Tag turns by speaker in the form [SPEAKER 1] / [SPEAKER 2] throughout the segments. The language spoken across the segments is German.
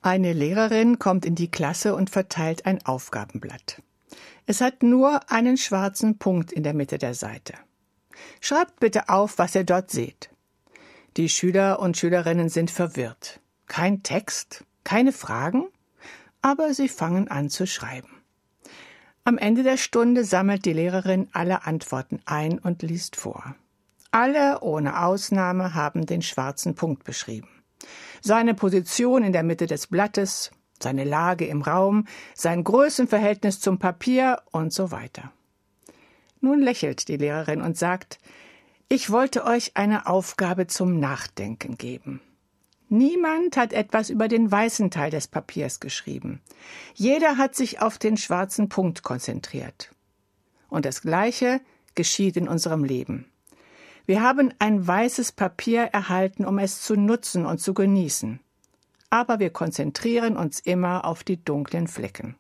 [SPEAKER 1] Eine Lehrerin kommt in die Klasse und verteilt ein Aufgabenblatt. Es hat nur einen schwarzen Punkt in der Mitte der Seite. Schreibt bitte auf, was ihr dort seht. Die Schüler und Schülerinnen sind verwirrt. Kein Text, keine Fragen, aber sie fangen an zu schreiben. Am Ende der Stunde sammelt die Lehrerin alle Antworten ein und liest vor. Alle ohne Ausnahme haben den schwarzen Punkt beschrieben. Seine Position in der Mitte des Blattes, seine Lage im Raum, sein Größenverhältnis zum Papier und so weiter. Nun lächelt die Lehrerin und sagt: Ich wollte euch eine Aufgabe zum Nachdenken geben. Niemand hat etwas über den weißen Teil des Papiers geschrieben. Jeder hat sich auf den schwarzen Punkt konzentriert. Und das Gleiche geschieht in unserem Leben. Wir haben ein weißes Papier erhalten, um es zu nutzen und zu genießen. Aber wir konzentrieren uns immer auf die dunklen Flecken.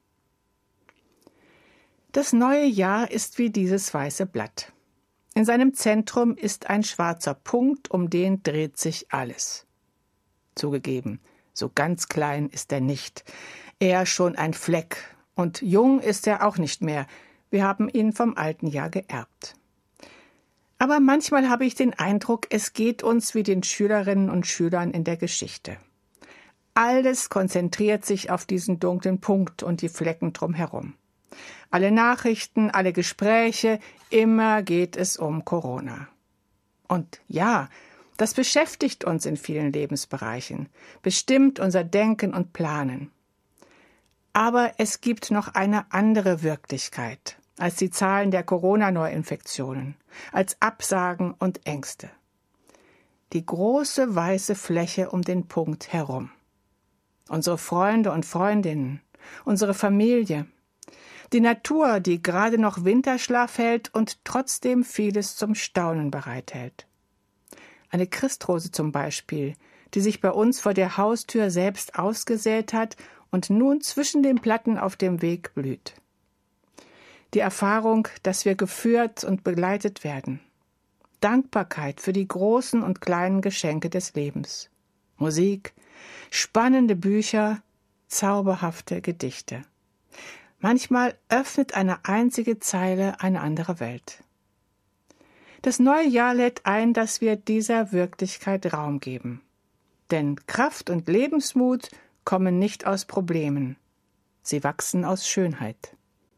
[SPEAKER 1] Das neue Jahr ist wie dieses weiße Blatt. In seinem Zentrum ist ein schwarzer Punkt, um den dreht sich alles. Zugegeben, so ganz klein ist er nicht. Eher schon ein Fleck. Und jung ist er auch nicht mehr. Wir haben ihn vom alten Jahr geerbt. Aber manchmal habe ich den Eindruck, es geht uns wie den Schülerinnen und Schülern in der Geschichte. Alles konzentriert sich auf diesen dunklen Punkt und die Flecken drumherum. Alle Nachrichten, alle Gespräche, immer geht es um Corona. Und ja, das beschäftigt uns in vielen Lebensbereichen, bestimmt unser Denken und Planen. Aber es gibt noch eine andere Wirklichkeit als die Zahlen der Corona-Neuinfektionen, als Absagen und Ängste. Die große weiße Fläche um den Punkt herum. Unsere Freunde und Freundinnen, unsere Familie, die Natur, die gerade noch Winterschlaf hält und trotzdem vieles zum Staunen bereithält. Eine Christrose zum Beispiel, die sich bei uns vor der Haustür selbst ausgesät hat und nun zwischen den Platten auf dem Weg blüht. Die Erfahrung, dass wir geführt und begleitet werden. Dankbarkeit für die großen und kleinen Geschenke des Lebens. Musik, spannende Bücher, zauberhafte Gedichte. Manchmal öffnet eine einzige Zeile eine andere Welt. Das neue Jahr lädt ein, dass wir dieser Wirklichkeit Raum geben. Denn Kraft und Lebensmut kommen nicht aus Problemen. Sie wachsen aus Schönheit.